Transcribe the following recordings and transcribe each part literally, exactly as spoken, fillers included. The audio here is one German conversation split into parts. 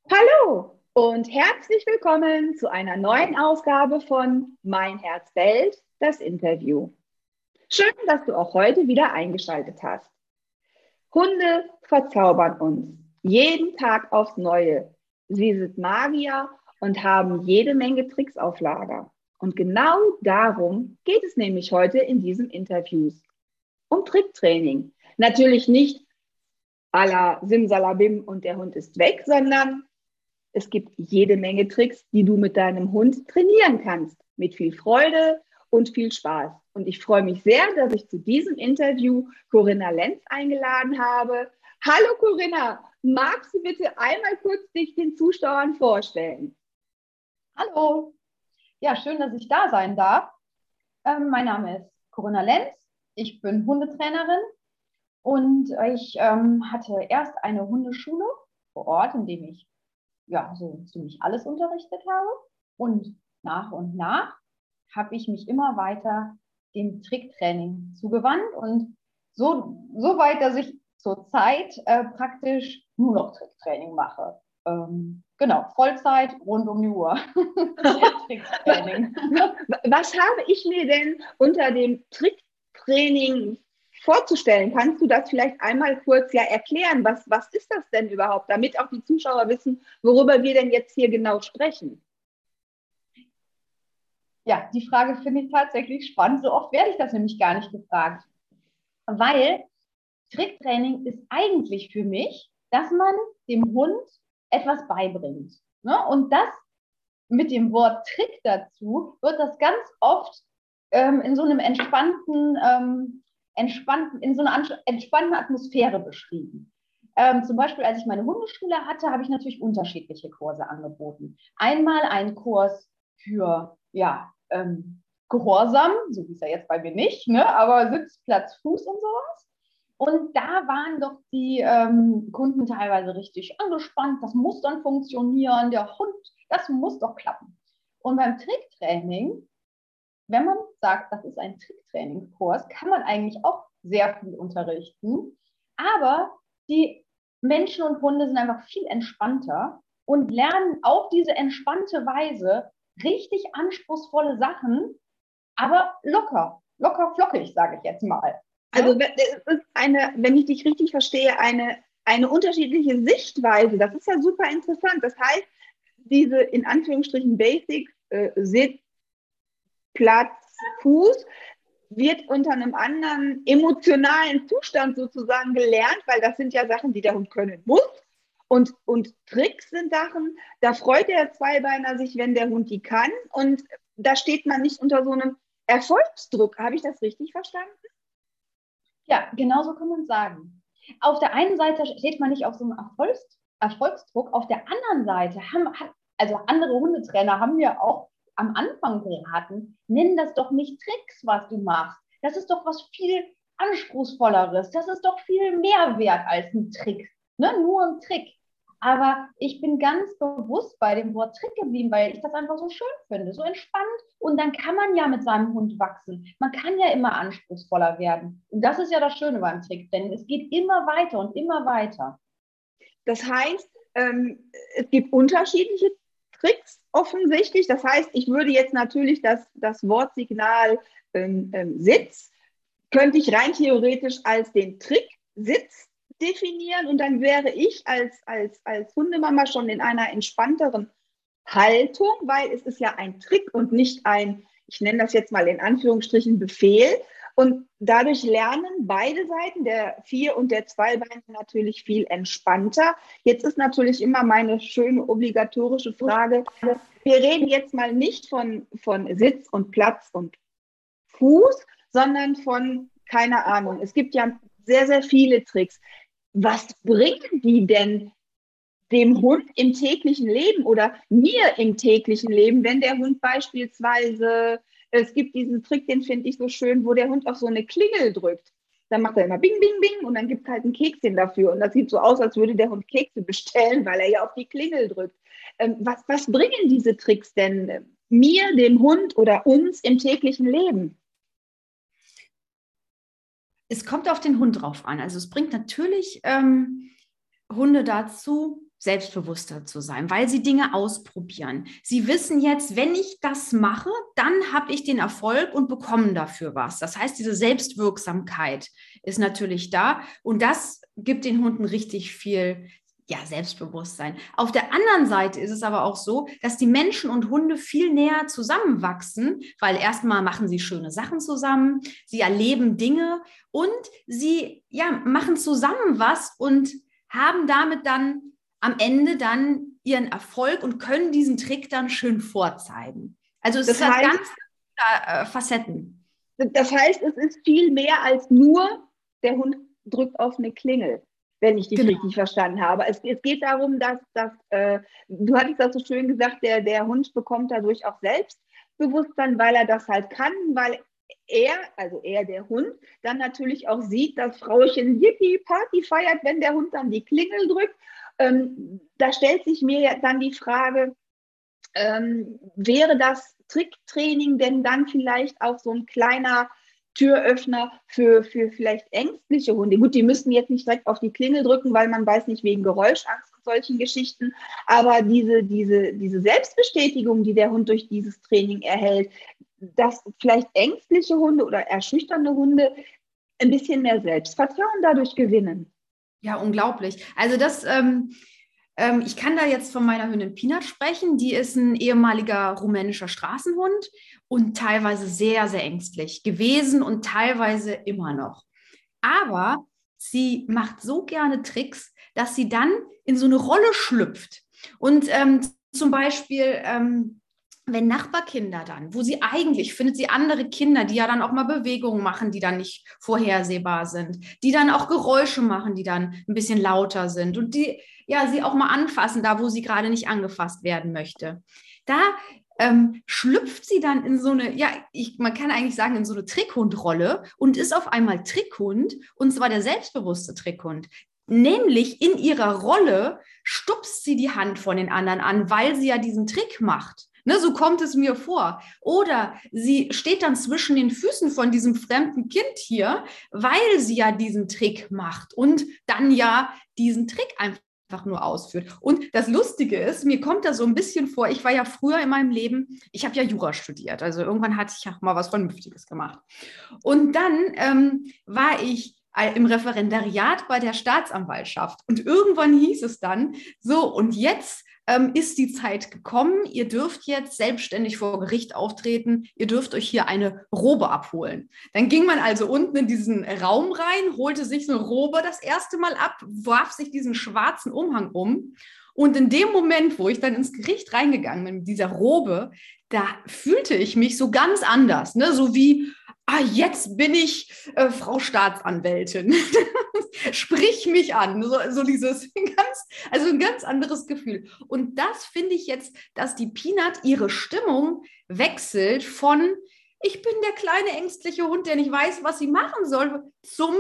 Hallo und herzlich willkommen zu einer neuen Ausgabe von Mein Herz bellt, das Interview. Schön, dass du auch heute wieder eingeschaltet hast. Hunde verzaubern uns jeden Tag aufs Neue. Sie sind Magier und haben jede Menge Tricks auf Lager. Und genau darum geht es nämlich heute in diesem Interview. Um Tricktraining. Natürlich nicht à la Simsalabim und der Hund ist weg, sondern es gibt jede Menge Tricks, die du mit deinem Hund trainieren kannst. Mit viel Freude und viel Spaß. Und ich freue mich sehr, dass ich zu diesem Interview Corinna Lenz eingeladen habe. Hallo Corinna, magst du bitte einmal kurz dich den Zuschauern vorstellen? Hallo, ja, schön, dass ich da sein darf. Ähm, mein Name ist Corinna Lenz, ich bin Hundetrainerin und ich ähm, hatte erst eine Hundeschule vor Ort, in dem ich ja so ziemlich alles unterrichtet habe. Und nach und nach habe ich mich immer weiter dem Tricktraining zugewandt und so, so weit, dass ich zurzeit äh, praktisch nur noch Tricktraining mache. Ähm, genau, Vollzeit rund um die Uhr. Tricktraining. Was habe ich mir denn unter dem Tricktraining vorzustellen? Kannst du das vielleicht einmal kurz ja erklären? Was, was ist das denn überhaupt, damit auch die Zuschauer wissen, worüber wir denn jetzt hier genau sprechen? Ja, die Frage finde ich tatsächlich spannend. So oft werde ich das nämlich gar nicht gefragt. Weil Tricktraining ist eigentlich für mich, dass man dem Hund etwas beibringt. Ne? Und das mit dem Wort Trick dazu wird das ganz oft ähm, in so einem entspannten, ähm, entspannten, in so einer entspannten Atmosphäre beschrieben. Ähm, zum Beispiel, als ich meine Hundeschule hatte, habe ich natürlich unterschiedliche Kurse angeboten. Einmal einen Kurs für ja, ähm, Gehorsam, so wie es ja jetzt bei mir nicht, ne? Aber Sitz, Platz, Fuß und sowas. Und da waren doch die ähm, Kunden teilweise richtig angespannt. Das muss dann funktionieren. Der Hund, das muss doch klappen. Und beim Tricktraining, wenn man sagt, das ist ein Tricktrainingskurs, kann man eigentlich auch sehr viel unterrichten. Aber die Menschen und Hunde sind einfach viel entspannter und lernen auf diese entspannte Weise richtig anspruchsvolle Sachen, aber locker, locker flockig, sage ich jetzt mal. Also Ne? es ist eine, wenn ich dich richtig verstehe, eine, eine unterschiedliche Sichtweise. Das ist ja super interessant. Das heißt, diese in Anführungsstrichen Basics, äh, Sitz, Platz, Fuß, wird unter einem anderen emotionalen Zustand sozusagen gelernt, weil das sind ja Sachen, die der Hund können muss. Und, und Tricks sind Sachen, da freut der Zweibeiner sich, wenn der Hund die kann. Und da steht man nicht unter so einem Erfolgsdruck. Habe ich das richtig verstanden? Ja, genau so kann man sagen. Auf der einen Seite steht man nicht auf so einem Erfolgs Erfolgsdruck, auf der anderen Seite haben, also andere Hundetrainer haben mir auch am Anfang geraten, nenn das doch nicht Tricks, was du machst. Das ist doch was viel anspruchsvolleres. Das ist doch viel mehr wert als ein Trick. Ne? Nur ein Trick. Aber ich bin ganz bewusst bei dem Wort Trick geblieben, weil ich das einfach so schön finde, so entspannt. Und dann kann man ja mit seinem Hund wachsen. Man kann ja immer anspruchsvoller werden. Und das ist ja das Schöne beim Trick, denn es geht immer weiter und immer weiter. Das heißt, ähm, es gibt unterschiedliche Tricks offensichtlich. Das heißt, ich würde jetzt natürlich das, das Wortsignal ähm, ähm, Sitz, könnte ich rein theoretisch als den Trick Sitz definieren und dann wäre ich als, als, als Hundemama schon in einer entspannteren Haltung, weil es ist ja ein Trick und nicht ein, ich nenne das jetzt mal in Anführungsstrichen Befehl. Und dadurch lernen beide Seiten, der Vier- und der Zweibeiner, natürlich viel entspannter. Jetzt ist natürlich immer meine schöne obligatorische Frage. Wir reden jetzt mal nicht von, von Sitz und Platz und Fuß, sondern von, keine Ahnung, es gibt ja sehr, sehr viele Tricks. Was bringen die denn dem Hund im täglichen Leben oder mir im täglichen Leben, wenn der Hund beispielsweise, es gibt diesen Trick, den finde ich so schön, wo der Hund auf so eine Klingel drückt. Dann macht er immer Bing, Bing, Bing und dann gibt es halt ein Kekschen dafür. Und das sieht so aus, als würde der Hund Kekse bestellen, weil er ja auf die Klingel drückt. Ähm, was, was bringen diese Tricks denn mir, dem Hund oder uns im täglichen Leben? Es kommt auf den Hund drauf an. Also es bringt natürlich ähm, Hunde dazu, selbstbewusster zu sein, weil sie Dinge ausprobieren. Sie wissen jetzt, wenn ich das mache, dann habe ich den Erfolg und bekomme dafür was. Das heißt, diese Selbstwirksamkeit ist natürlich da und das gibt den Hunden richtig viel, ja, Selbstbewusstsein. Auf der anderen Seite ist es aber auch so, dass die Menschen und Hunde viel näher zusammenwachsen, weil erstmal machen sie schöne Sachen zusammen, sie erleben Dinge und sie, ja, machen zusammen was und haben damit dann am Ende dann ihren Erfolg und können diesen Trick dann schön vorzeigen. Also es Das hat heißt, ganz viele äh, Facetten. Das heißt, es ist viel mehr als nur, der Hund drückt auf eine Klingel, wenn ich dich Genau. richtig verstanden habe. Es, es geht darum, dass, dass äh, du hattest das so schön gesagt, der, der Hund bekommt dadurch auch Selbstbewusstsein, weil er das halt kann, weil er, also er, der Hund, dann natürlich auch sieht, dass Frauchen Yippie Party feiert, wenn der Hund dann die Klingel drückt. Ähm, da stellt sich mir ja dann die Frage, ähm, wäre das Tricktraining denn dann vielleicht auch so ein kleiner Türöffner für, für vielleicht ängstliche Hunde? Gut, die müssen jetzt nicht direkt auf die Klingel drücken, weil man weiß nicht, wegen Geräuschangst und solchen Geschichten, aber diese, diese, diese Selbstbestätigung, die der Hund durch dieses Training erhält, dass vielleicht ängstliche Hunde oder erschüchternde Hunde ein bisschen mehr Selbstvertrauen dadurch gewinnen. Ja, unglaublich. Also das, ähm, ähm, ich kann da jetzt von meiner Hündin Peanut sprechen. Die ist ein ehemaliger rumänischer Straßenhund und teilweise sehr, sehr ängstlich gewesen und teilweise immer noch. Aber sie macht so gerne Tricks, dass sie dann in so eine Rolle schlüpft. Und ähm, zum Beispiel... Ähm, wenn Nachbarkinder dann, wo sie eigentlich, findet sie andere Kinder, die ja dann auch mal Bewegungen machen, die dann nicht vorhersehbar sind, die dann auch Geräusche machen, die dann ein bisschen lauter sind und die, ja, sie auch mal anfassen, da wo sie gerade nicht angefasst werden möchte. Da ähm, schlüpft sie dann in so eine, ja, ich, man kann eigentlich sagen, in so eine Trickhundrolle und ist auf einmal Trickhund und zwar der selbstbewusste Trickhund. Nämlich in ihrer Rolle stupst sie die Hand von den anderen an, weil sie ja diesen Trick macht. Ne, so kommt es mir vor. Oder sie steht dann zwischen den Füßen von diesem fremden Kind hier, weil sie ja diesen Trick macht und dann ja diesen Trick einfach nur ausführt. Und das Lustige ist, mir kommt da so ein bisschen vor, ich war ja früher in meinem Leben, ich habe ja Jura studiert, also irgendwann hatte ich auch mal was Vernünftiges gemacht. Und dann ähm, war ich im Referendariat bei der Staatsanwaltschaft und irgendwann hieß es dann, so und jetzt ähm, ist die Zeit gekommen, ihr dürft jetzt selbstständig vor Gericht auftreten, ihr dürft euch hier eine Robe abholen. Dann ging man also unten in diesen Raum rein, holte sich so eine Robe das erste Mal ab, warf sich diesen schwarzen Umhang um und in dem Moment, wo ich dann ins Gericht reingegangen bin mit dieser Robe, da fühlte ich mich so ganz anders, ne? So wie, ah, jetzt bin ich äh, Frau Staatsanwältin. Sprich mich an. So, so dieses ganz, also ein ganz anderes Gefühl. Und das finde ich jetzt, dass die Peanut ihre Stimmung wechselt von, ich bin der kleine ängstliche Hund, der nicht weiß, was sie machen soll, zum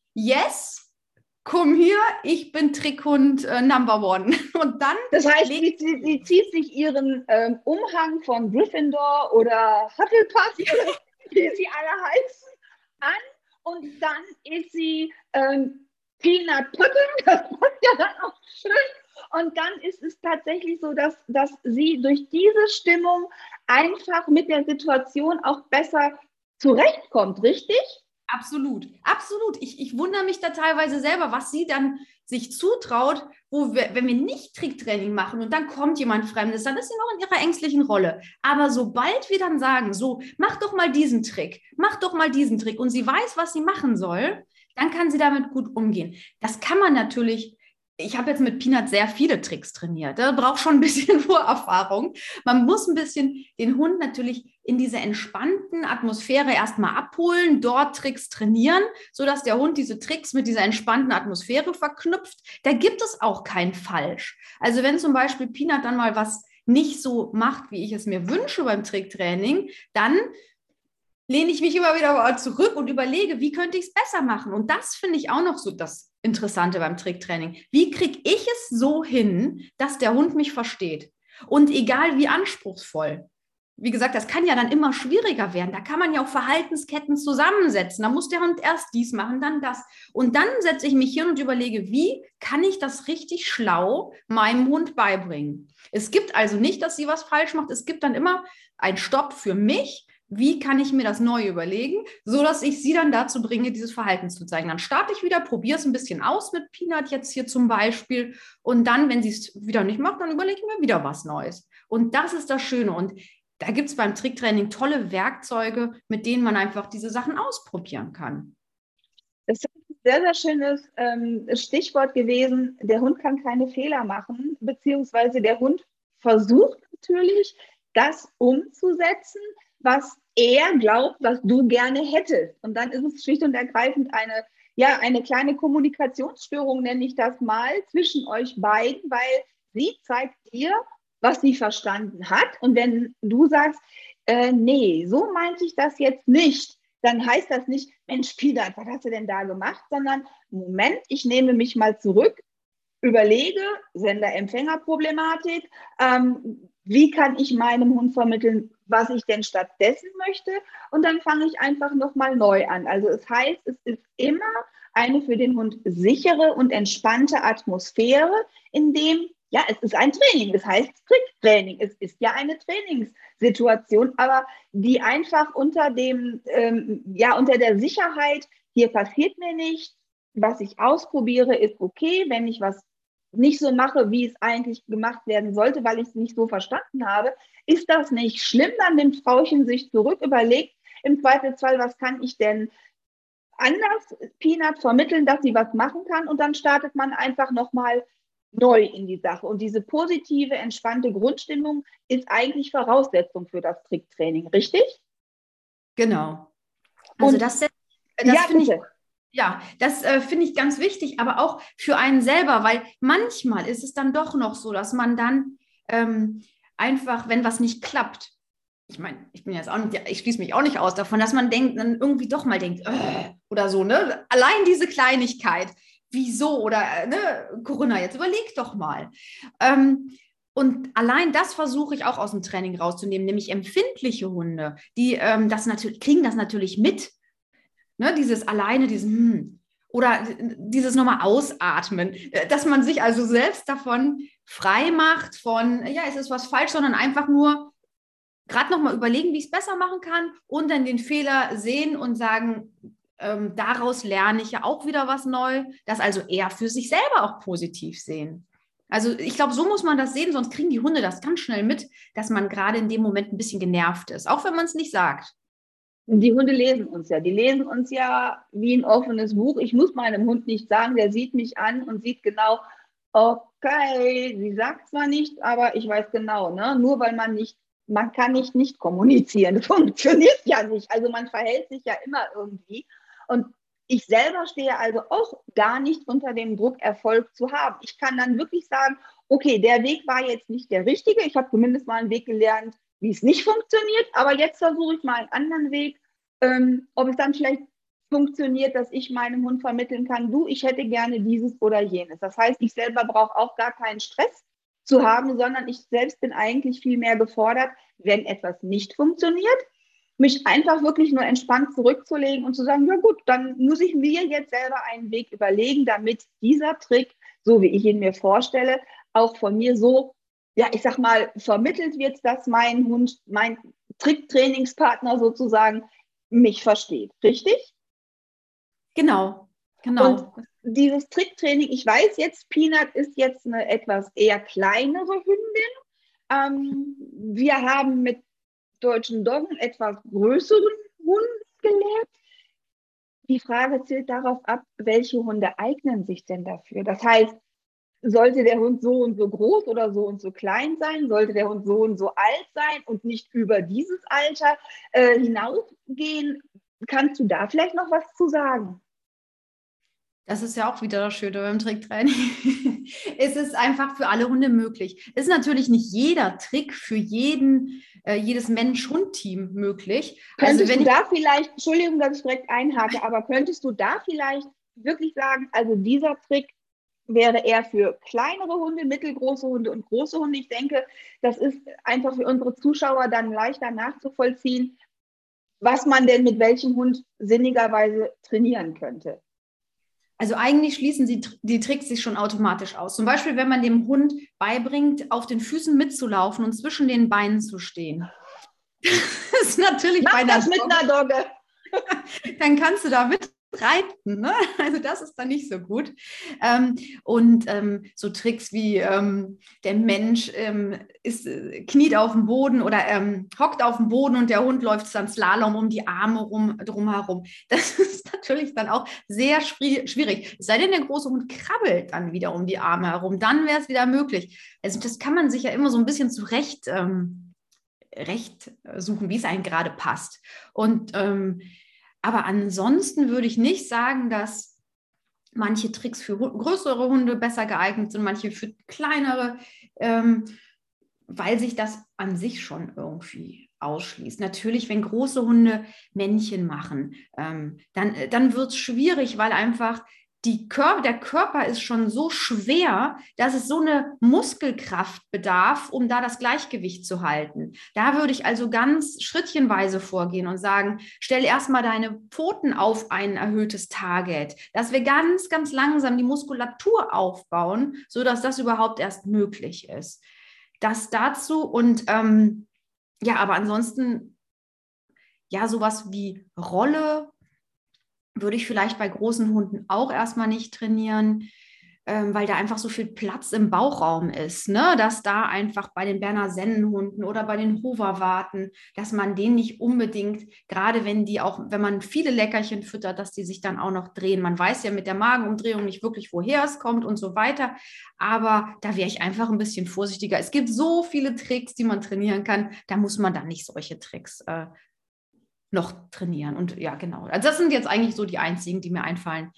Yes, komm hier, ich bin Trickhund äh, Number One. Und dann. Das heißt, sie, sie, sie zieht sich ihren ähm, Umhang von Gryffindor oder Hufflepuff, oder wie sie alle heißen, an und dann ist sie ähm, Peanut Pudding, das passt ja dann auch schön. Und dann ist es tatsächlich so, dass, dass sie durch diese Stimmung einfach mit der Situation auch besser zurechtkommt, richtig? Absolut, absolut. Ich, ich wundere mich da teilweise selber, was sie dann sich zutraut, wo wir, wenn wir nicht Tricktraining machen und dann kommt jemand Fremdes, dann ist sie noch in ihrer ängstlichen Rolle. Aber sobald wir dann sagen, so, mach doch mal diesen Trick, mach doch mal diesen Trick und sie weiß, was sie machen soll, dann kann sie damit gut umgehen. Das kann man natürlich. Ich habe jetzt mit Peanut sehr viele Tricks trainiert. Da braucht schon ein bisschen Vorerfahrung. Man muss ein bisschen den Hund natürlich in diese entspannten Atmosphäre erstmal abholen, dort Tricks trainieren, sodass der Hund diese Tricks mit dieser entspannten Atmosphäre verknüpft. Da gibt es auch kein Falsch. Also wenn zum Beispiel Peanut dann mal was nicht so macht, wie ich es mir wünsche beim Tricktraining, dann lehne ich mich immer wieder zurück und überlege, wie könnte ich es besser machen? Und das finde ich auch noch so das Interessante beim Tricktraining. Wie kriege ich es so hin, dass der Hund mich versteht? Und egal wie anspruchsvoll, wie gesagt, das kann ja dann immer schwieriger werden. Da kann man ja auch Verhaltensketten zusammensetzen. Da muss der Hund erst dies machen, dann das. Und dann setze ich mich hin und überlege, wie kann ich das richtig schlau meinem Hund beibringen? Es gibt also nicht, dass sie was falsch macht. Es gibt dann immer einen Stopp für mich. Wie kann ich mir das neu überlegen, sodass ich sie dann dazu bringe, dieses Verhalten zu zeigen? Dann starte ich wieder, probiere es ein bisschen aus mit Peanut jetzt hier zum Beispiel. Und dann, wenn sie es wieder nicht macht, dann überlege ich mir wieder was Neues. Und das ist das Schöne. Und da gibt es beim Tricktraining tolle Werkzeuge, mit denen man einfach diese Sachen ausprobieren kann. Das ist ein sehr, sehr schönes ähm, Stichwort gewesen. Der Hund kann keine Fehler machen, beziehungsweise der Hund versucht natürlich, das umzusetzen, was er glaubt, was du gerne hättest. Und dann ist es schlicht und ergreifend eine, ja, eine kleine Kommunikationsstörung, nenne ich das mal, zwischen euch beiden, weil sie zeigt dir, was sie verstanden hat. Und wenn du sagst, äh, nee, so meinte ich das jetzt nicht, dann heißt das nicht, Mensch, Peanut, was hast du denn da gemacht? Sondern, Moment, ich nehme mich mal zurück, überlege, Sender-Empfänger-Problematik, ähm, wie kann ich meinem Hund vermitteln, was ich denn stattdessen möchte? Und dann fange ich einfach nochmal neu an. Also es heißt, es ist immer eine für den Hund sichere und entspannte Atmosphäre, in dem, ja, es ist ein Training, es heißt Tricktraining, es ist ja eine Trainingssituation, aber die einfach unter dem, ähm, ja, unter der Sicherheit, hier passiert mir nichts, was ich ausprobiere, ist okay, wenn ich was nicht so mache, wie es eigentlich gemacht werden sollte, weil ich es nicht so verstanden habe, ist das nicht schlimm, dann nimmt Frauchen sich zurück, überlegt im Zweifelsfall, was kann ich denn anders Peanut vermitteln, dass sie was machen kann, und dann startet man einfach nochmal neu in die Sache. Und diese positive, entspannte Grundstimmung ist eigentlich Voraussetzung für das Tricktraining, richtig? Genau. Also Und, das, das ja, finde ich, bitte. ja, das äh, finde ich ganz wichtig, aber auch für einen selber, weil manchmal ist es dann doch noch so, dass man dann ähm, einfach, wenn was nicht klappt, ich meine, ich bin jetzt auch nicht, ich schließe mich auch nicht aus davon, dass man denkt, dann irgendwie doch mal denkt, äh, oder so, ne? Allein diese Kleinigkeit, wieso? Oder, äh, ne, Corinna, jetzt überleg doch mal. Ähm, und allein das versuche ich auch aus dem Training rauszunehmen, nämlich empfindliche Hunde, die ähm, das natürlich, kriegen das natürlich mit. Ne, dieses alleine, dieses hm, oder dieses nochmal ausatmen, dass man sich also selbst davon frei macht von, ja, es ist was falsch, sondern einfach nur gerade nochmal überlegen, wie ich es besser machen kann und dann den Fehler sehen und sagen, ähm, daraus lerne ich ja auch wieder was neu, das also eher für sich selber auch positiv sehen. Also ich glaube, so muss man das sehen, sonst kriegen die Hunde das ganz schnell mit, dass man gerade in dem Moment ein bisschen genervt ist, auch wenn man es nicht sagt. Die Hunde lesen uns ja. Die lesen uns ja wie ein offenes Buch. Ich muss meinem Hund nicht sagen, der sieht mich an und sieht genau, okay, sie sagt zwar nicht, aber ich weiß genau, ne? Nur weil man nicht, man kann nicht nicht kommunizieren. Das funktioniert ja nicht. Also man verhält sich ja immer irgendwie. Und ich selber stehe also auch gar nicht unter dem Druck, Erfolg zu haben. Ich kann dann wirklich sagen, okay, der Weg war jetzt nicht der richtige. Ich habe zumindest mal einen Weg gelernt, wie es nicht funktioniert, aber jetzt versuche ich mal einen anderen Weg, ähm, ob es dann vielleicht funktioniert, dass ich meinem Hund vermitteln kann, du, ich hätte gerne dieses oder jenes. Das heißt, ich selber brauche auch gar keinen Stress zu haben, sondern ich selbst bin eigentlich viel mehr gefordert, wenn etwas nicht funktioniert, mich einfach wirklich nur entspannt zurückzulegen und zu sagen, ja gut, dann muss ich mir jetzt selber einen Weg überlegen, damit dieser Trick, so wie ich ihn mir vorstelle, auch von mir so, ja, ich sag mal, vermittelt wird, dass mein Hund, mein Tricktrainingspartner sozusagen mich versteht. Richtig? Genau, genau. Und dieses Tricktraining, ich weiß jetzt, Peanut ist jetzt eine etwas eher kleinere Hündin. Ähm, wir haben mit deutschen Doggen etwas größeren Hunden gelernt. Die Frage zielt darauf ab, welche Hunde eignen sich denn dafür? Das heißt, sollte der Hund so und so groß oder so und so klein sein? Sollte der Hund so und so alt sein und nicht über dieses Alter äh, hinausgehen? Kannst du da vielleicht noch was zu sagen? Das ist ja auch wieder das Schöne beim Tricktraining. Es ist einfach für alle Hunde möglich. Es ist natürlich nicht jeder Trick für jeden, äh, jedes Mensch-Hund-Team möglich. Könntest also wenn du ich da vielleicht, Entschuldigung, dass ich direkt einhake, aber könntest du da vielleicht wirklich sagen, also dieser Trick wäre eher für kleinere Hunde, mittelgroße Hunde und große Hunde. Ich denke, das ist einfach für unsere Zuschauer dann leichter nachzuvollziehen, was man denn mit welchem Hund sinnigerweise trainieren könnte. Also eigentlich schließen sie die Tricks sich schon automatisch aus. Zum Beispiel, wenn man dem Hund beibringt, auf den Füßen mitzulaufen und zwischen den Beinen zu stehen. Das ist natürlich Mach bei einer das mit Dogge. einer Dogge. Dann kannst du da mitreiten. Ne? Also das ist dann nicht so gut. Ähm, und ähm, so Tricks wie ähm, der Mensch ähm, ist, äh, kniet auf dem Boden oder ähm, hockt auf dem Boden und der Hund läuft dann Slalom um die Arme rum, drumherum. Das ist natürlich dann auch sehr schwierig. Es sei denn, der große Hund krabbelt dann wieder um die Arme herum. Dann wäre es wieder möglich. Also das kann man sich ja immer so ein bisschen zurecht ähm, recht suchen, wie es einem gerade passt. Und ähm, aber ansonsten würde ich nicht sagen, dass manche Tricks für größere Hunde besser geeignet sind, manche für kleinere, ähm, weil sich das an sich schon irgendwie ausschließt. Natürlich, wenn große Hunde Männchen machen, ähm, dann, dann wird es schwierig, weil einfach die Kör- der Körper ist schon so schwer, dass es so eine Muskelkraft bedarf, um da das Gleichgewicht zu halten. Da würde ich also ganz schrittchenweise vorgehen und sagen, stell erstmal deine Pfoten auf ein erhöhtes Target, dass wir ganz, ganz langsam die Muskulatur aufbauen, sodass das überhaupt erst möglich ist. Das dazu und ähm, ja, aber ansonsten ja, sowas wie Rolle würde ich vielleicht bei großen Hunden auch erstmal nicht trainieren, ähm, weil da einfach so viel Platz im Bauchraum ist, ne? Dass da einfach bei den Berner Sennenhunden oder bei den Hoverwarten, dass man denen nicht unbedingt, gerade wenn die auch, wenn man viele Leckerchen füttert, dass die sich dann auch noch drehen. Man weiß ja mit der Magenumdrehung nicht wirklich, woher es kommt und so weiter, aber da wäre ich einfach ein bisschen vorsichtiger. Es gibt so viele Tricks, die man trainieren kann, da muss man dann nicht solche Tricks äh, noch trainieren. Und ja, genau. Also das sind jetzt eigentlich so die einzigen, die mir einfallen.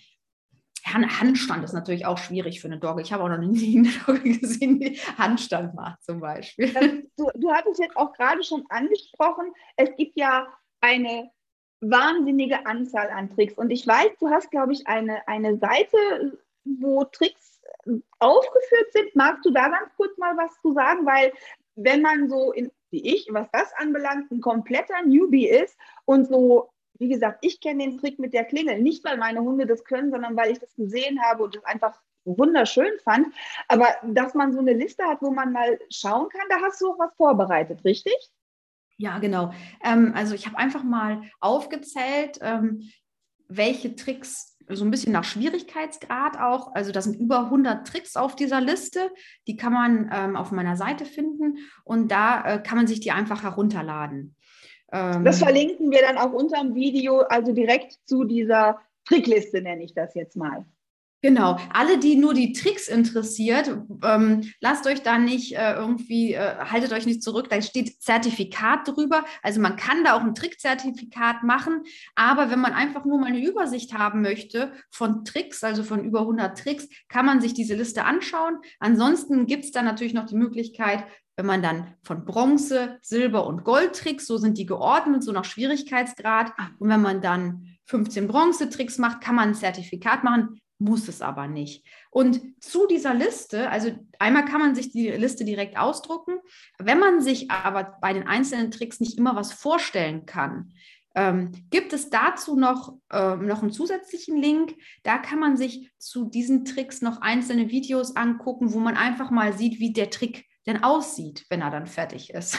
Handstand ist natürlich auch schwierig für eine Dogge. Ich habe auch noch nie eine Dogge gesehen, die Handstand macht zum Beispiel. Das, du, du hattest jetzt auch gerade schon angesprochen, es gibt ja eine wahnsinnige Anzahl an Tricks. Und ich weiß, du hast, glaube ich, eine, eine Seite, wo Tricks aufgeführt sind. Magst du da ganz kurz mal was zu sagen? Weil wenn man so, in, wie ich, was das anbelangt, ein kompletter Newbie ist und so, wie gesagt, ich kenne den Trick mit der Klingel, nicht weil meine Hunde das können, sondern weil ich das gesehen habe und es einfach wunderschön fand. Aber dass man so eine Liste hat, wo man mal schauen kann, da hast du auch was vorbereitet, richtig? Ja, genau. Ähm, also ich habe einfach mal aufgezählt, ähm, welche Tricks so ein bisschen nach Schwierigkeitsgrad auch, also da sind über hundert Tricks auf dieser Liste, die kann man ähm, auf meiner Seite finden und da äh, kann man sich die einfach herunterladen. Ähm, das verlinken wir dann auch unter dem Video, also direkt zu dieser Trickliste nenne ich das jetzt mal. Genau, alle, die nur die Tricks interessiert, ähm, lasst euch da nicht äh, irgendwie, äh, haltet euch nicht zurück, da steht Zertifikat drüber. Also man kann da auch ein Trickzertifikat machen, aber wenn man einfach nur mal eine Übersicht haben möchte von Tricks, also von über hundert Tricks, kann man sich diese Liste anschauen. Ansonsten gibt es dann natürlich noch die Möglichkeit, wenn man dann von Bronze, Silber und Gold-Tricks, so sind die geordnet, so nach Schwierigkeitsgrad. Und wenn man dann fünfzehn Bronze-Tricks macht, kann man ein Zertifikat machen. Muss es aber nicht. Und zu dieser Liste, also einmal kann man sich die Liste direkt ausdrucken, wenn man sich aber bei den einzelnen Tricks nicht immer was vorstellen kann, ähm, gibt es dazu noch, äh, noch einen zusätzlichen Link. Da kann man sich zu diesen Tricks noch einzelne Videos angucken, wo man einfach mal sieht, wie der Trick denn aussieht, wenn er dann fertig ist.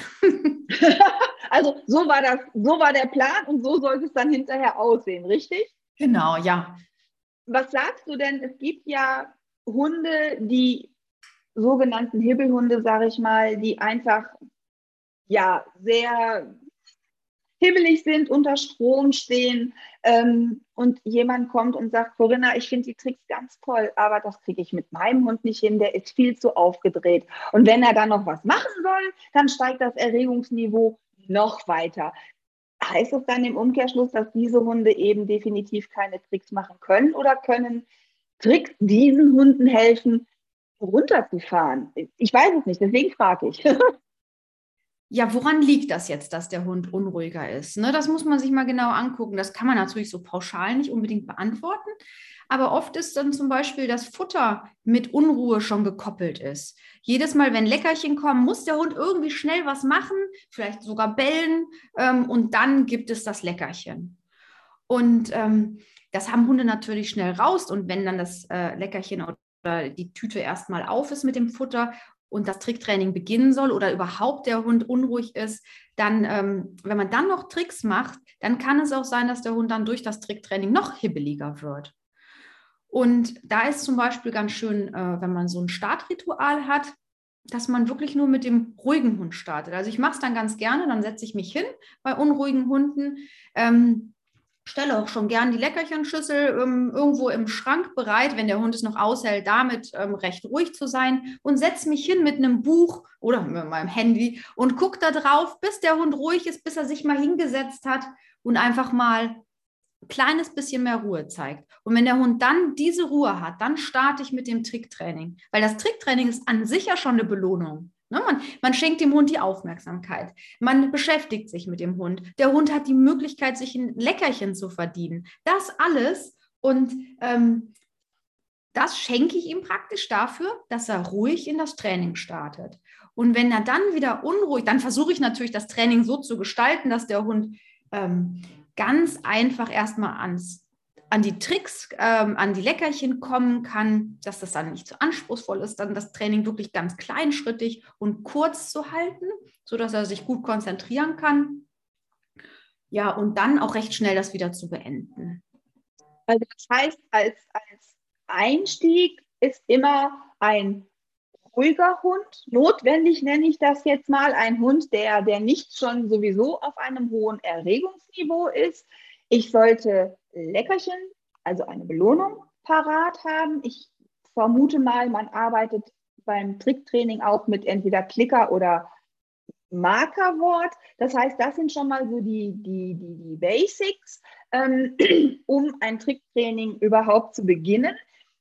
Also so war das, so war der Plan und so sollte es dann hinterher aussehen, richtig? Genau, ja. Was sagst du denn? Es gibt ja Hunde, die sogenannten Hibbelhunde, sage ich mal, die einfach ja sehr hibbelig sind, unter Strom stehen ähm, und jemand kommt und sagt, Corinna, ich finde die Tricks ganz toll, aber das kriege ich mit meinem Hund nicht hin, der ist viel zu aufgedreht. Und wenn er dann noch was machen soll, dann steigt das Erregungsniveau noch weiter. Heißt es dann im Umkehrschluss, dass diese Hunde eben definitiv keine Tricks machen können oder können Tricks diesen Hunden helfen, runterzufahren? Ich weiß es nicht, deswegen frage ich. ja, woran liegt das jetzt, dass der Hund unruhiger ist? Ne, das muss man sich mal genau angucken. Das kann man natürlich so pauschal nicht unbedingt beantworten. Aber oft ist dann zum Beispiel das Futter mit Unruhe schon gekoppelt ist. Jedes Mal, wenn Leckerchen kommen, muss der Hund irgendwie schnell was machen, vielleicht sogar bellen, ähm, und dann gibt es das Leckerchen. Und ähm, das haben Hunde natürlich schnell raus. Und wenn dann das äh, Leckerchen oder die Tüte erstmal auf ist mit dem Futter und das Tricktraining beginnen soll oder überhaupt der Hund unruhig ist, dann, ähm, wenn man dann noch Tricks macht, dann kann es auch sein, dass der Hund dann durch das Tricktraining noch hibbeliger wird. Und da ist zum Beispiel ganz schön, äh, wenn man so ein Startritual hat, dass man wirklich nur mit dem ruhigen Hund startet. Also ich mache es dann ganz gerne, dann setze ich mich hin bei unruhigen Hunden, ähm, stelle auch schon gern die Leckerchenschüssel ähm, irgendwo im Schrank bereit, wenn der Hund es noch aushält, damit ähm, recht ruhig zu sein, und setze mich hin mit einem Buch oder mit meinem Handy und gucke da drauf, bis der Hund ruhig ist, bis er sich mal hingesetzt hat und einfach mal ein kleines bisschen mehr Ruhe zeigt. Und wenn der Hund dann diese Ruhe hat, dann starte ich mit dem Tricktraining. Weil das Tricktraining ist an sich ja schon eine Belohnung. Ne? Man, man schenkt dem Hund die Aufmerksamkeit. Man beschäftigt sich mit dem Hund. Der Hund hat die Möglichkeit, sich ein Leckerchen zu verdienen. Das alles. Und ähm, das schenke ich ihm praktisch dafür, dass er ruhig in das Training startet. Und wenn er dann wieder unruhig, dann versuche ich natürlich, das Training so zu gestalten, dass der Hund ähm, ganz einfach erstmal ans, an die Tricks, ähm, an die Leckerchen kommen kann, dass das dann nicht zu anspruchsvoll ist, dann das Training wirklich ganz kleinschrittig und kurz zu halten, sodass er sich gut konzentrieren kann. Ja, und dann auch recht schnell das wieder zu beenden. Also das heißt, als, als Einstieg ist immer ein ruhiger Hund notwendig, nenne ich das jetzt mal, ein Hund, der, der nicht schon sowieso auf einem hohen Erregungsniveau ist. Ich sollte Leckerchen, also eine Belohnung, parat haben. Ich vermute mal, man arbeitet beim Tricktraining auch mit entweder Klicker oder Markerwort. Das heißt, das sind schon mal so die, die, die, die Basics, ähm, um ein Tricktraining überhaupt zu beginnen.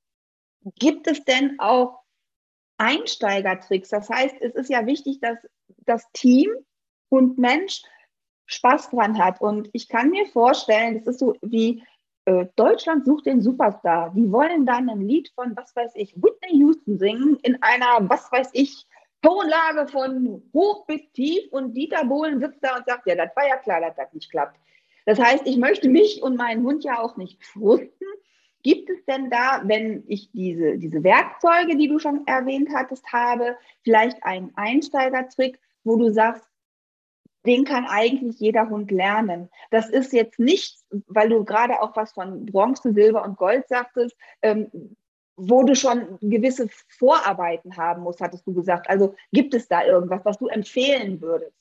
Gibt es denn auch Einsteigertricks? Das heißt, es ist ja wichtig, dass das Team und Mensch Spaß dran hat. Und ich kann mir vorstellen, das ist so wie äh, Deutschland sucht den Superstar. Die wollen dann ein Lied von, was weiß ich, Whitney Houston singen in einer, was weiß ich, Tonlage von hoch bis tief, und Dieter Bohlen sitzt da und sagt, ja, das war ja klar, dass das nicht klappt. Das heißt, ich möchte mich und meinen Hund ja auch nicht frusten. Gibt es denn da, wenn ich diese, diese Werkzeuge, die du schon erwähnt hattest, habe, vielleicht einen Einsteigertrick, wo du sagst, den kann eigentlich jeder Hund lernen? Das ist jetzt nicht, weil du gerade auch was von Bronze, Silber und Gold sagtest, ähm, wo du schon gewisse Vorarbeiten haben musst, hattest du gesagt. Also gibt es da irgendwas, was du empfehlen würdest?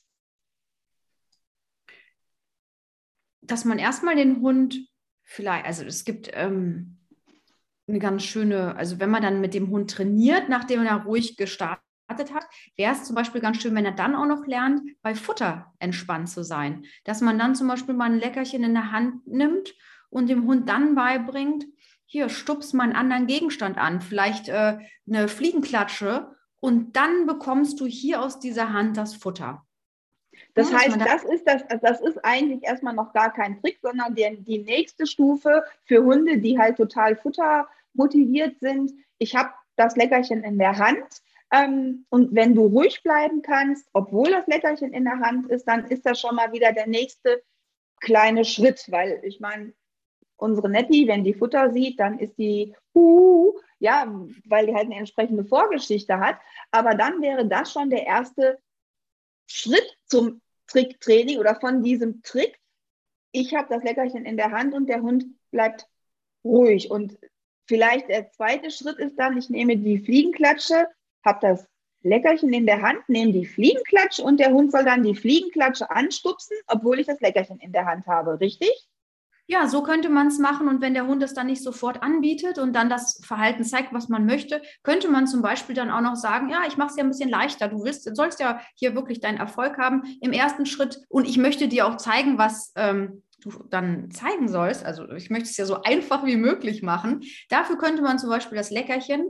Dass man erstmal den Hund vielleicht, also es gibt ähm, eine ganz schöne, also wenn man dann mit dem Hund trainiert, nachdem er ruhig gestartet hat, wäre es zum Beispiel ganz schön, wenn er dann auch noch lernt, bei Futter entspannt zu sein. Dass man dann zum Beispiel mal ein Leckerchen in der Hand nimmt und dem Hund dann beibringt, hier, stupst mal einen anderen Gegenstand an, vielleicht äh, eine Fliegenklatsche, und dann bekommst du hier aus dieser Hand das Futter. Das ja, heißt, das ist, das, das ist eigentlich erstmal noch gar kein Trick, sondern die, die nächste Stufe für Hunde, die halt total futtermotiviert sind. Ich habe das Leckerchen in der Hand, ähm, und wenn du ruhig bleiben kannst, obwohl das Leckerchen in der Hand ist, dann ist das schon mal wieder der nächste kleine Schritt, weil ich meine, unsere Nettie, wenn die Futter sieht, dann ist die, uh, ja, weil die halt eine entsprechende Vorgeschichte hat. Aber dann wäre das schon der erste Schritt zum Tricktraining oder von diesem Trick. Ich habe das Leckerchen in der Hand und der Hund bleibt ruhig. Und vielleicht der zweite Schritt ist dann, ich nehme die Fliegenklatsche, habe das Leckerchen in der Hand, nehme die Fliegenklatsche und der Hund soll dann die Fliegenklatsche anstupsen, obwohl ich das Leckerchen in der Hand habe. Richtig? Ja, so könnte man es machen, und wenn der Hund es dann nicht sofort anbietet und dann das Verhalten zeigt, was man möchte, könnte man zum Beispiel dann auch noch sagen, ja, ich mache es ja ein bisschen leichter, du willst, sollst ja hier wirklich deinen Erfolg haben im ersten Schritt, und ich möchte dir auch zeigen, was ähm, du dann zeigen sollst, also ich möchte es ja so einfach wie möglich machen. Dafür könnte man zum Beispiel das Leckerchen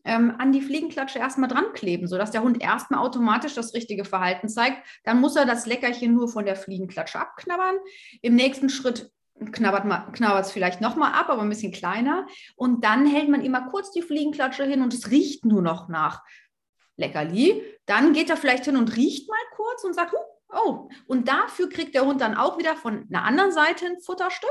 ähm, an die Fliegenklatsche erstmal dran kleben, sodass der Hund erstmal automatisch das richtige Verhalten zeigt. Dann muss er das Leckerchen nur von der Fliegenklatsche abknabbern. Im nächsten Schritt knabbert es vielleicht nochmal ab, aber ein bisschen kleiner. Und dann hält man immer kurz die Fliegenklatsche hin und es riecht nur noch nach Leckerli. Dann geht er vielleicht hin und riecht mal kurz und sagt, oh, und dafür kriegt der Hund dann auch wieder von einer anderen Seite ein Futterstück,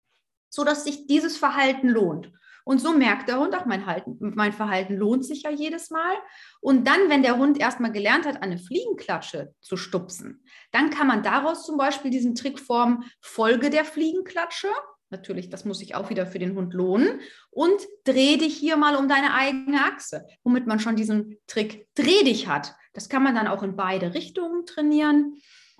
sodass sich dieses Verhalten lohnt. Und so merkt der Hund auch, mein, Halten, mein Verhalten lohnt sich ja jedes Mal. Und dann, wenn der Hund erstmal gelernt hat, eine Fliegenklatsche zu stupsen, dann kann man daraus zum Beispiel diesen Trick formen, Folge der Fliegenklatsche. Natürlich, das muss sich auch wieder für den Hund lohnen. Und dreh dich hier mal um deine eigene Achse, womit man schon diesen Trick dreh dich hat. Das kann man dann auch in beide Richtungen trainieren.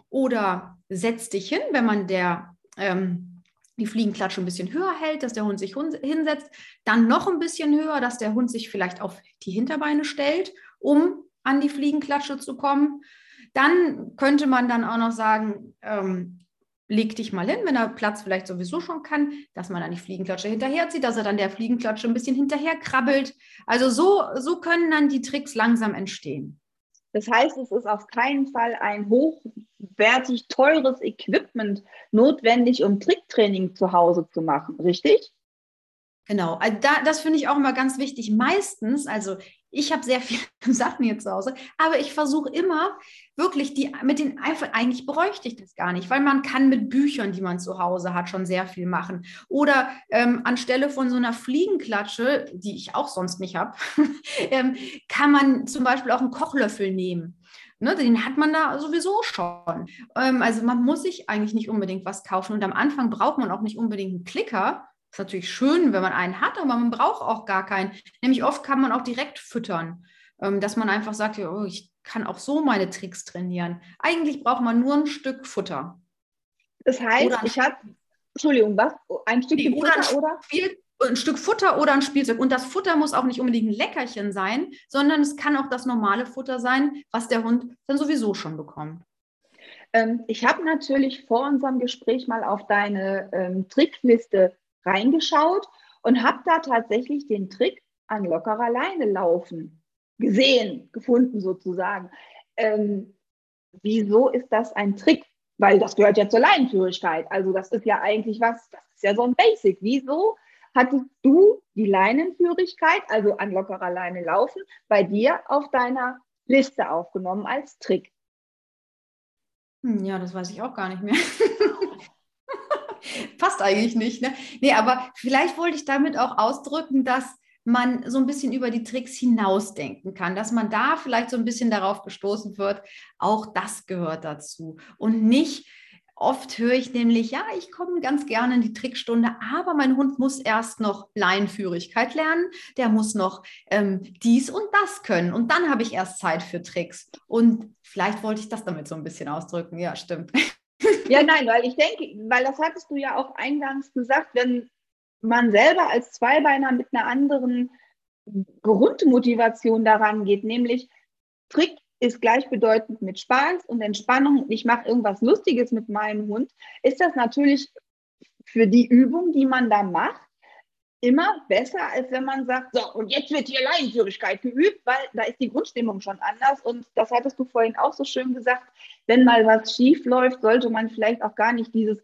Oder setz dich hin, wenn man der... Ähm, die Fliegenklatsche ein bisschen höher hält, dass der Hund sich hinsetzt, dann noch ein bisschen höher, dass der Hund sich vielleicht auf die Hinterbeine stellt, um an die Fliegenklatsche zu kommen. Dann könnte man dann auch noch sagen, ähm, leg dich mal hin, wenn er Platz vielleicht sowieso schon kann, dass man dann die Fliegenklatsche hinterherzieht, dass er dann der Fliegenklatsche ein bisschen hinterher krabbelt. Also so, so können dann die Tricks langsam entstehen. Das heißt, es ist auf keinen Fall ein hochwertig teures Equipment notwendig, um Tricktraining zu Hause zu machen, richtig? Genau, also da, das finde ich auch immer ganz wichtig. Meistens, also ich habe sehr viele Sachen hier zu Hause, aber ich versuche immer wirklich die mit den einfach, eigentlich bräuchte ich das gar nicht, weil man kann mit Büchern, die man zu Hause hat, schon sehr viel machen. Oder ähm, anstelle von so einer Fliegenklatsche, die ich auch sonst nicht habe, ähm, kann man zum Beispiel auch einen Kochlöffel nehmen. Ne, den hat man da sowieso schon. Ähm, also man muss sich eigentlich nicht unbedingt was kaufen und am Anfang braucht man auch nicht unbedingt einen Klicker. Ist natürlich schön, wenn man einen hat, aber man braucht auch gar keinen. Nämlich oft kann man auch direkt füttern, ähm, dass man einfach sagt, ja, oh, ich kann auch so meine Tricks trainieren. Eigentlich braucht man nur ein Stück Futter. Das heißt, oder ein, ich habe, Entschuldigung, was? Ein Stückchen oder Futter, ein, oder? Spiel, ein Stück Futter oder ein Spielzeug. Und das Futter muss auch nicht unbedingt ein Leckerchen sein, sondern es kann auch das normale Futter sein, was der Hund dann sowieso schon bekommt. Ähm, ich habe natürlich vor unserem Gespräch mal auf deine ähm, Trickliste reingeschaut und habe da tatsächlich den Trick an lockerer Leine laufen gesehen, gefunden sozusagen. Ähm, wieso ist das ein Trick? Weil das gehört ja zur Leinenführigkeit. Also das ist ja eigentlich was, das ist ja so ein Basic. Wieso hattest du die Leinenführigkeit, also an lockerer Leine laufen, bei dir auf deiner Liste aufgenommen als Trick? Ja, das weiß ich auch gar nicht mehr. Passt eigentlich nicht, ne? Nee, aber vielleicht wollte ich damit auch ausdrücken, dass man so ein bisschen über die Tricks hinausdenken kann, dass man da vielleicht so ein bisschen darauf gestoßen wird, auch das gehört dazu. Und nicht, oft höre ich nämlich, ja, ich komme ganz gerne in die Trickstunde, aber mein Hund muss erst noch Leinenführigkeit lernen, der muss noch ähm, dies und das können und dann habe ich erst Zeit für Tricks. Und vielleicht wollte ich das damit so ein bisschen ausdrücken, ja, stimmt. Ja, nein, weil ich denke, weil das hattest du ja auch eingangs gesagt, wenn man selber als Zweibeiner mit einer anderen Grundmotivation daran geht, nämlich Trick ist gleichbedeutend mit Spaß und Entspannung, ich mache irgendwas Lustiges mit meinem Hund, ist das natürlich für die Übung, die man da macht, immer besser, als wenn man sagt, so, und jetzt wird hier Leinenführigkeit geübt, weil da ist die Grundstimmung schon anders. Und das hattest du vorhin auch so schön gesagt, wenn mal was schief läuft, sollte man vielleicht auch gar nicht dieses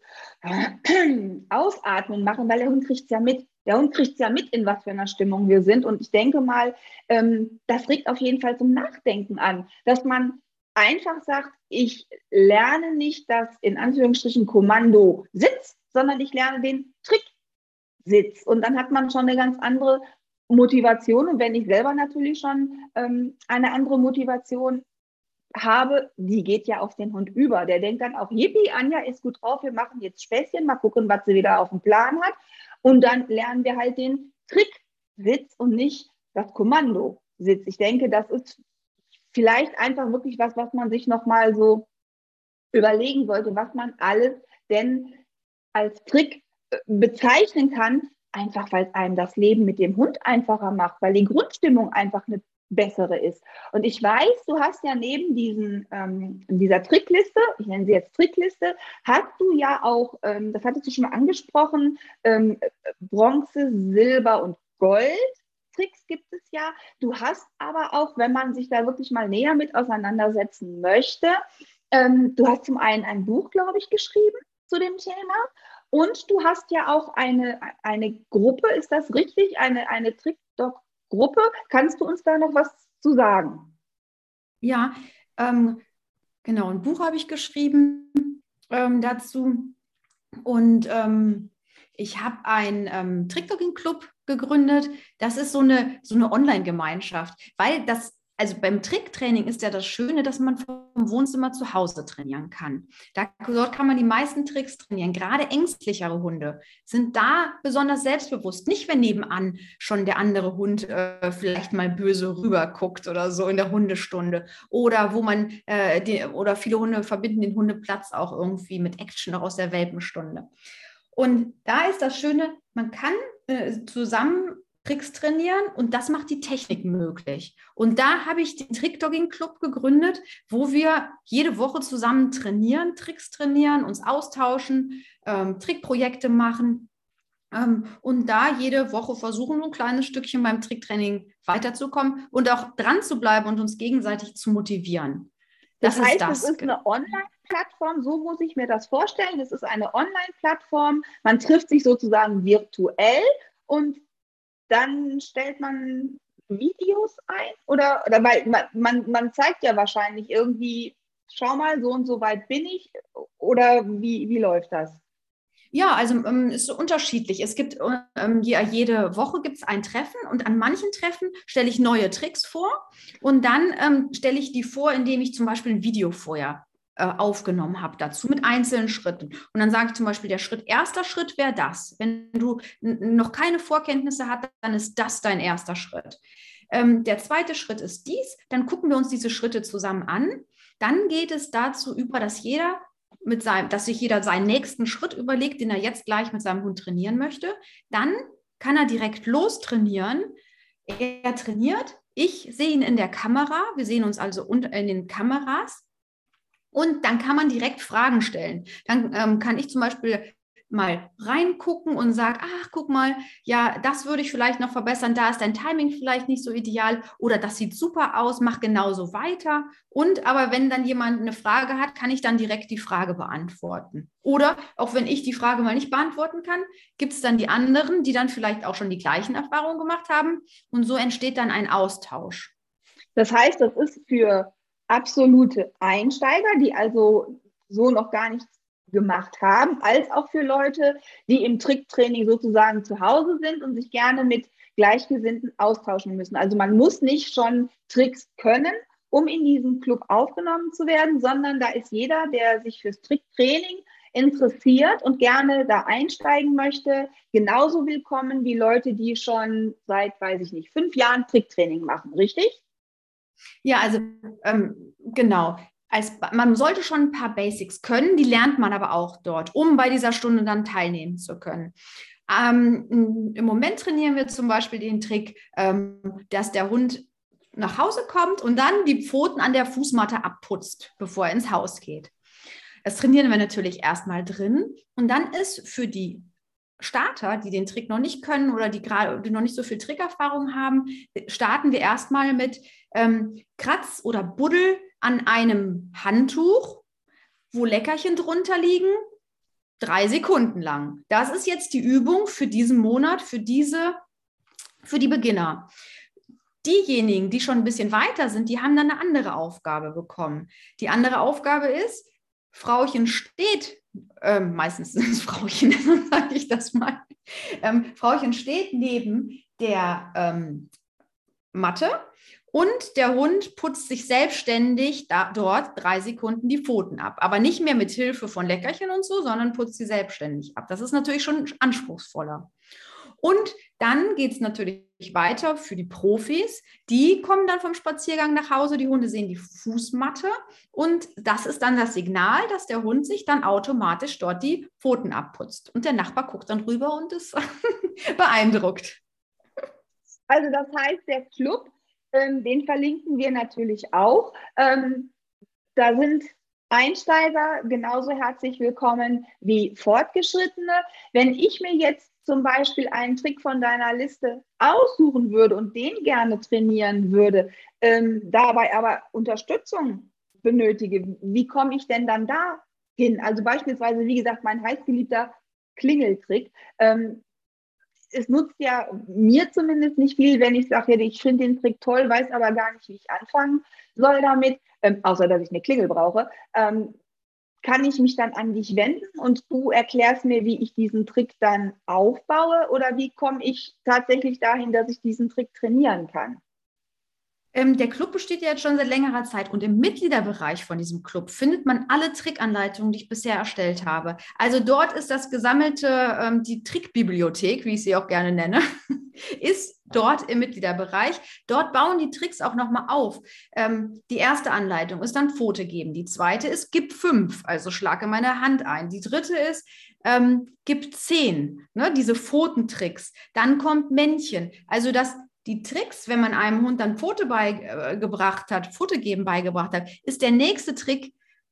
Ausatmen machen, weil der Hund kriegt es ja mit. Der Hund kriegt es ja mit, in was für einer Stimmung wir sind. Und ich denke mal, ähm, das regt auf jeden Fall zum Nachdenken an, dass man einfach sagt, ich lerne nicht das in Anführungsstrichen Kommando Sitz, sondern ich lerne den Trick Sitz. Und dann hat man schon eine ganz andere Motivation. Und wenn ich selber natürlich schon ähm, eine andere Motivation habe, die geht ja auf den Hund über. Der denkt dann auch, yippie, Anja ist gut drauf, wir machen jetzt Späßchen, mal gucken, was sie wieder auf dem Plan hat. Und dann lernen wir halt den Trick-Sitz und nicht das Kommando-Sitz. Ich denke, das ist vielleicht einfach wirklich was, was man sich nochmal so überlegen sollte, was man alles denn als Trick bezeichnen kann, einfach weil es einem das Leben mit dem Hund einfacher macht, weil die Grundstimmung einfach eine bessere ist. Und ich weiß, du hast ja neben diesen, ähm, dieser Trickliste, ich nenne sie jetzt Trickliste, hast du ja auch, ähm, das hattest du schon mal angesprochen, ähm, Bronze, Silber und Gold Tricks gibt es ja. Du hast aber auch, wenn man sich da wirklich mal näher mit auseinandersetzen möchte, ähm, du hast zum einen ein Buch, glaube ich, geschrieben zu dem Thema und du hast ja auch eine, eine Gruppe, ist das richtig? Eine, eine Trickdoc-Gruppe. Kannst du uns da noch was zu sagen? Ja, ähm, genau, ein Buch habe ich geschrieben ähm, dazu. Und ähm, ich habe einen ähm, Trickdogging-Club gegründet. Das ist so eine, so eine Online-Gemeinschaft, weil das, also beim Tricktraining ist ja das Schöne, dass man vom Wohnzimmer zu Hause trainieren kann. Da, dort kann man die meisten Tricks trainieren. Gerade ängstlichere Hunde sind da besonders selbstbewusst. Nicht, wenn nebenan schon der andere Hund äh, vielleicht mal böse rüberguckt oder so in der Hundestunde. Oder wo man, äh, die, oder viele Hunde verbinden den Hundeplatz auch irgendwie mit Action auch aus der Welpenstunde. Und da ist das Schöne, man kann äh, zusammen Tricks trainieren und das macht die Technik möglich. Und da habe ich den Trickdogging-Club gegründet, wo wir jede Woche zusammen trainieren, Tricks trainieren, uns austauschen, ähm, Trickprojekte machen ähm, und da jede Woche versuchen, ein kleines Stückchen beim Tricktraining weiterzukommen und auch dran zu bleiben und uns gegenseitig zu motivieren. Das, das heißt, ist das. es ist eine Online-Plattform, so muss ich mir das vorstellen. Es ist eine Online-Plattform, man trifft sich sozusagen virtuell und dann stellt man Videos ein oder, oder weil man, man, man zeigt ja wahrscheinlich irgendwie, schau mal, so und so weit bin ich oder wie, wie läuft das? Ja, also ähm, ist so unterschiedlich. Es gibt ähm, je, jede Woche gibt es ein Treffen und an manchen Treffen stelle ich neue Tricks vor und dann ähm, stelle ich die vor, indem ich zum Beispiel ein Video vorher äh, aufgenommen habe dazu mit einzelnen Schritten. Und dann sage ich zum Beispiel, der Schritt, erster Schritt wäre das. Wenn du noch keine Vorkenntnisse hast, dann ist das dein erster Schritt. Ähm, der zweite Schritt ist dies, dann gucken wir uns diese Schritte zusammen an. Dann geht es dazu über, dass jeder mit seinem, dass sich jeder seinen nächsten Schritt überlegt, den er jetzt gleich mit seinem Hund trainieren möchte. Dann kann er direkt lostrainieren. Er trainiert, ich sehe ihn in der Kamera, wir sehen uns also in den Kameras und dann kann man direkt Fragen stellen. Dann ähm, kann ich zum Beispiel mal reingucken und sage, ach, guck mal, ja, das würde ich vielleicht noch verbessern, da ist dein Timing vielleicht nicht so ideal oder das sieht super aus, mach genauso weiter. Und aber wenn dann jemand eine Frage hat, kann ich dann direkt die Frage beantworten. Oder auch wenn ich die Frage mal nicht beantworten kann, gibt es dann die anderen, die dann vielleicht auch schon die gleichen Erfahrungen gemacht haben und so entsteht dann ein Austausch. Das heißt, das ist für absolute Einsteiger, die also so noch gar nichts gemacht haben, als auch für Leute, die im Tricktraining sozusagen zu Hause sind und sich gerne mit Gleichgesinnten austauschen müssen. Also man muss nicht schon Tricks können, um in diesen Club aufgenommen zu werden, sondern da ist jeder, der sich fürs Tricktraining interessiert und gerne da einsteigen möchte, genauso willkommen wie Leute, die schon seit, weiß ich nicht, fünf Jahren Tricktraining machen, richtig? Ja, also ähm, genau. Als, man sollte schon ein paar Basics können, die lernt man aber auch dort, um bei dieser Stunde dann teilnehmen zu können. Ähm, im Moment trainieren wir zum Beispiel den Trick, ähm, dass der Hund nach Hause kommt und dann die Pfoten an der Fußmatte abputzt, bevor er ins Haus geht. Das trainieren wir natürlich erstmal drin und dann ist für die Starter, die den Trick noch nicht können oder die gerade die noch nicht so viel Trickerfahrung haben, starten wir erstmal mit ähm, Kratz oder Buddel an einem Handtuch, wo Leckerchen drunter liegen, drei Sekunden lang. Das ist jetzt die Übung für diesen Monat, für diese, für die Beginner. Diejenigen, die schon ein bisschen weiter sind, die haben dann eine andere Aufgabe bekommen. Die andere Aufgabe ist, Frauchen steht, ähm, meistens sind es Frauchen, sage ich das mal, ähm, Frauchen steht neben der ähm, Matte und der Hund putzt sich selbstständig da, dort drei Sekunden die Pfoten ab. Aber nicht mehr mit Hilfe von Leckerchen und so, sondern putzt sie selbstständig ab. Das ist natürlich schon anspruchsvoller. Und dann geht es natürlich weiter für die Profis. Die kommen dann vom Spaziergang nach Hause, die Hunde sehen die Fußmatte und das ist dann das Signal, dass der Hund sich dann automatisch dort die Pfoten abputzt. Und der Nachbar guckt dann rüber und ist beeindruckt. Also das heißt, der Club, ähm, den verlinken wir natürlich auch. Ähm, da sind Einsteiger genauso herzlich willkommen wie Fortgeschrittene. Wenn ich mir jetzt zum Beispiel einen Trick von deiner Liste aussuchen würde und den gerne trainieren würde, ähm, dabei aber Unterstützung benötige, wie komme ich denn dann da hin? Also beispielsweise, wie gesagt, mein heißgeliebter Klingeltrick. Ähm, es nutzt ja mir zumindest nicht viel, wenn ich sage, ich finde den Trick toll, weiß aber gar nicht, wie ich anfangen soll damit, ähm, außer dass ich eine Klingel brauche. Ähm, kann ich mich dann an dich wenden und du erklärst mir, wie ich diesen Trick dann aufbaue, oder wie komme ich tatsächlich dahin, dass ich diesen Trick trainieren kann? Ähm, der Club besteht ja jetzt schon seit längerer Zeit und im Mitgliederbereich von diesem Club findet man alle Trickanleitungen, die ich bisher erstellt habe. Also dort ist das gesammelte, ähm, die Trickbibliothek, wie ich sie auch gerne nenne, ist dort im Mitgliederbereich. Dort bauen die Tricks auch nochmal auf. Ähm, die erste Anleitung ist dann Pfote geben. Die zweite ist gib fünf, also schlage meine Hand ein. Die dritte ist ähm, gib zehn, ne, diese Pfotentricks. Dann kommt Männchen. Also das Die Tricks, wenn man einem Hund dann Pfote beigebracht hat, Pfote geben beigebracht hat, ist der nächste Trick,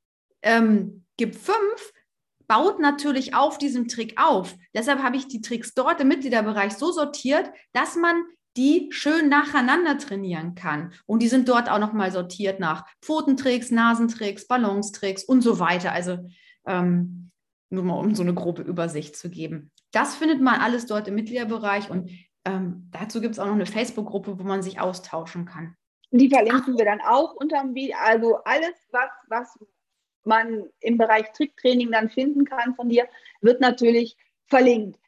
ähm, gib fünf, baut natürlich auf diesem Trick auf. Deshalb habe ich die Tricks dort im Mitgliederbereich so sortiert, dass man die schön nacheinander trainieren kann. Und die sind dort auch nochmal sortiert nach Pfotentricks, Nasentricks, Ballonstricks und so weiter. Also ähm, nur mal um so eine grobe Übersicht zu geben. Das findet man alles dort im Mitgliederbereich und Ähm, dazu gibt es auch noch eine Facebook-Gruppe, wo man sich austauschen kann. Die verlinken wir dann auch unterm Video. Also alles, was, was man im Bereich Tricktraining dann finden kann von dir, wird natürlich verlinkt.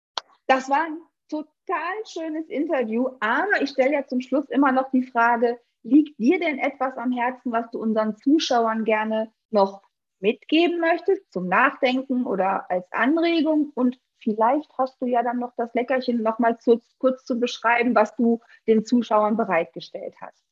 Das war ein total schönes Interview, aber ich stelle ja zum Schluss immer noch die Frage, liegt dir denn etwas am Herzen, was du unseren Zuschauern gerne noch mitgeben möchtest, zum Nachdenken oder als Anregung? Und vielleicht hast du ja dann noch das Leckerchen noch mal kurz, kurz zu beschreiben, was du den Zuschauern bereitgestellt hast.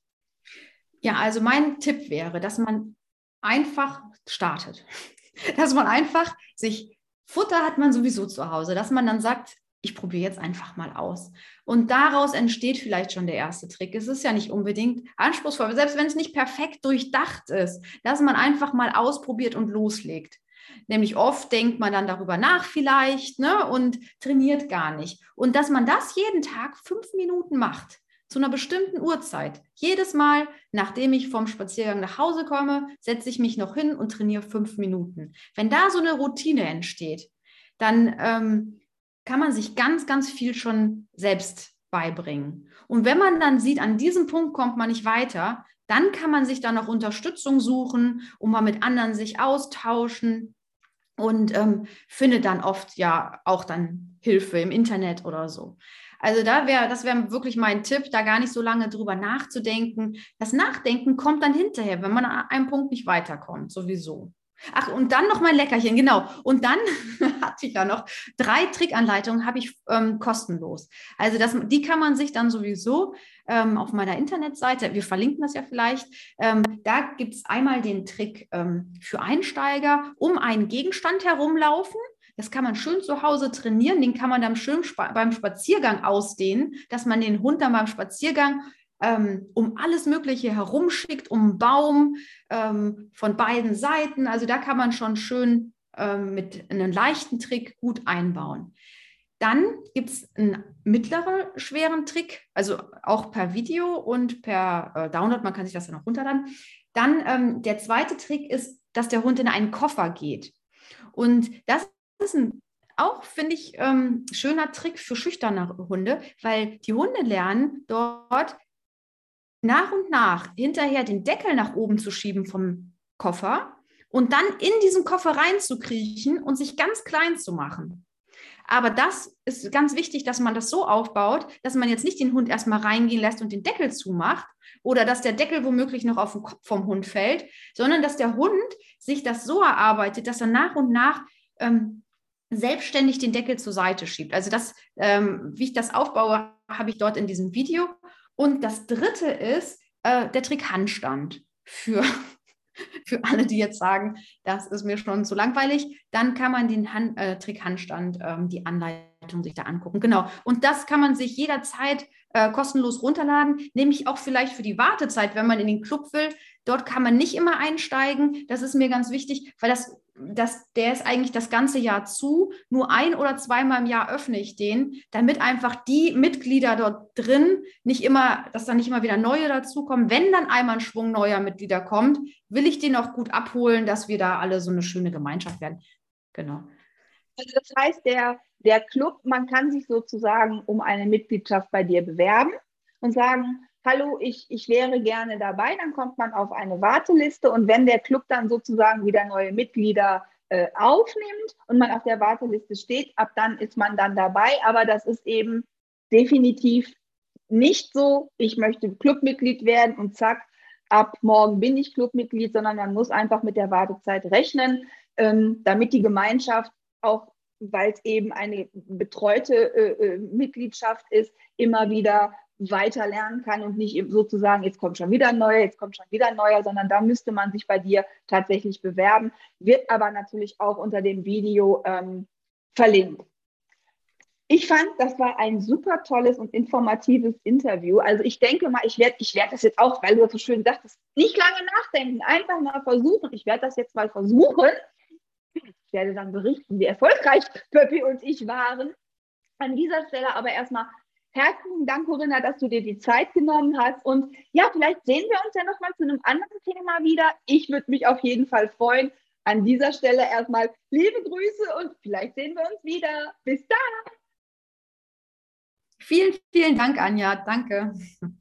Ja, also mein Tipp wäre, dass man einfach startet. Dass man einfach sich, Futter hat man sowieso zu Hause, dass man dann sagt, ich probiere jetzt einfach mal aus. Und daraus entsteht vielleicht schon der erste Trick. Es ist ja nicht unbedingt anspruchsvoll, selbst wenn es nicht perfekt durchdacht ist, dass man einfach mal ausprobiert und loslegt. Nämlich oft denkt man dann darüber nach vielleicht, ne, und trainiert gar nicht. Und dass man das jeden Tag fünf Minuten macht, zu einer bestimmten Uhrzeit. Jedes Mal, nachdem ich vom Spaziergang nach Hause komme, setze ich mich noch hin und trainiere fünf Minuten. Wenn da so eine Routine entsteht, dann ähm, kann man sich ganz, ganz viel schon selbst beibringen. Und wenn man dann sieht, an diesem Punkt kommt man nicht weiter, dann kann man sich dann noch Unterstützung suchen und mal mit anderen sich austauschen und ähm, findet dann oft ja auch dann Hilfe im Internet oder so. Also da wäre, das wäre wirklich mein Tipp, da gar nicht so lange drüber nachzudenken. Das Nachdenken kommt dann hinterher, wenn man an einem Punkt nicht weiterkommt, sowieso. Ach, und dann noch mein Leckerchen, genau. Und dann hatte ich ja noch drei Trickanleitungen, habe ich ähm, kostenlos. Also das, die kann man sich dann sowieso ähm, auf meiner Internetseite, wir verlinken das ja vielleicht, ähm, da gibt es einmal den Trick ähm, für Einsteiger, um einen Gegenstand herumlaufen. Das kann man schön zu Hause trainieren, den kann man dann schön spa- beim Spaziergang ausdehnen, dass man den Hund dann beim Spaziergang ähm, um alles Mögliche herumschickt, um einen Baum ähm, von beiden Seiten. Also da kann man schon schön ähm, mit einem leichten Trick gut einbauen. Dann gibt es einen mittleren, schweren Trick, also auch per Video und per äh, Download, man kann sich das dann auch runterladen. Dann ähm, der zweite Trick ist, dass der Hund in einen Koffer geht. Und das ist ein auch, finde ich, ähm, schöner Trick für schüchterne Hunde, weil die Hunde lernen dort nach und nach hinterher den Deckel nach oben zu schieben vom Koffer und dann in diesen Koffer reinzukriechen und sich ganz klein zu machen. Aber das ist ganz wichtig, dass man das so aufbaut, dass man jetzt nicht den Hund erstmal reingehen lässt und den Deckel zumacht oder dass der Deckel womöglich noch auf den Kopf vom Hund fällt, sondern dass der Hund sich das so erarbeitet, dass er nach und nach ähm, selbstständig den Deckel zur Seite schiebt. Also das, ähm, wie ich das aufbaue, habe ich dort in diesem Video. Und das dritte ist äh, der Trick Handstand für, für alle, die jetzt sagen, das ist mir schon zu langweilig. Dann kann man den Hand, äh, Trick Handstand, ähm, die Anleitung sich da angucken. Genau. Und das kann man sich jederzeit äh, kostenlos runterladen, nämlich auch vielleicht für die Wartezeit, wenn man in den Club will. Dort kann man nicht immer einsteigen. Das ist mir ganz wichtig, weil das, das, der ist eigentlich das ganze Jahr zu. Nur ein- oder zweimal im Jahr öffne ich den, damit einfach die Mitglieder dort drin nicht immer, dass dann nicht immer wieder neue dazukommen. Wenn dann einmal ein Schwung neuer Mitglieder kommt, will ich den auch gut abholen, dass wir da alle so eine schöne Gemeinschaft werden. Genau. Also das heißt, der, der Club, man kann sich sozusagen um eine Mitgliedschaft bei dir bewerben und sagen, hallo, ich, ich wäre gerne dabei, dann kommt man auf eine Warteliste und wenn der Club dann sozusagen wieder neue Mitglieder äh, aufnimmt und man auf der Warteliste steht, ab dann ist man dann dabei, aber das ist eben definitiv nicht so, ich möchte Clubmitglied werden und zack, ab morgen bin ich Clubmitglied, sondern man muss einfach mit der Wartezeit rechnen, ähm, damit die Gemeinschaft auch, weil es eben eine betreute äh, Mitgliedschaft ist, immer wieder weiter lernen kann und nicht sozusagen, jetzt kommt schon wieder ein neuer, jetzt kommt schon wieder ein neuer, sondern da müsste man sich bei dir tatsächlich bewerben, wird aber natürlich auch unter dem Video ähm, verlinkt. Ich fand, das war ein super tolles und informatives Interview. Also ich denke mal, ich werde ich werd das jetzt auch, weil du das so schön sagtest, nicht lange nachdenken, einfach mal versuchen. Ich werde das jetzt mal versuchen. Ich werde dann berichten, wie erfolgreich Pöppi und ich waren. An dieser Stelle aber erstmal herzlichen Dank, Corinna, dass du dir die Zeit genommen hast. Und ja, vielleicht sehen wir uns ja nochmal zu einem anderen Thema wieder. Ich würde mich auf jeden Fall freuen. An dieser Stelle erstmal liebe Grüße und vielleicht sehen wir uns wieder. Bis dann. Vielen, vielen Dank, Anja. Danke.